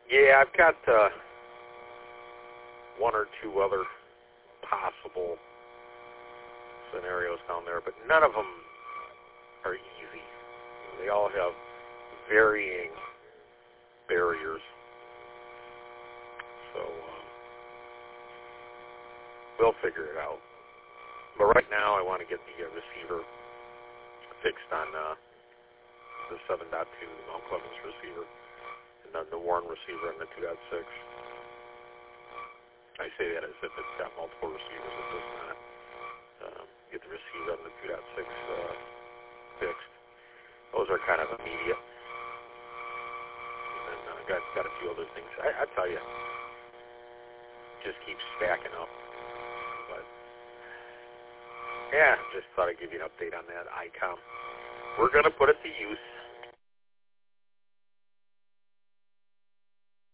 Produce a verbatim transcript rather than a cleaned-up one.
Yeah, I've got uh, one or two other possible scenarios down there, but none of them are easy. They all have varying barriers. So um, we'll figure it out. But right now I want to get the uh, receiver fixed on uh, the seven point two Mount Clemens receiver, and then the Warren receiver on the two point six. I say that as if it's got multiple receivers. It does not. Um, get the receiver on the two point six uh, fixed. Those are kind of immediate. And then I uh, got, got a few other things. I, I tell you, just keeps stacking up. But, yeah, just thought I'd give you an update on that I COM. We're going to put it to use.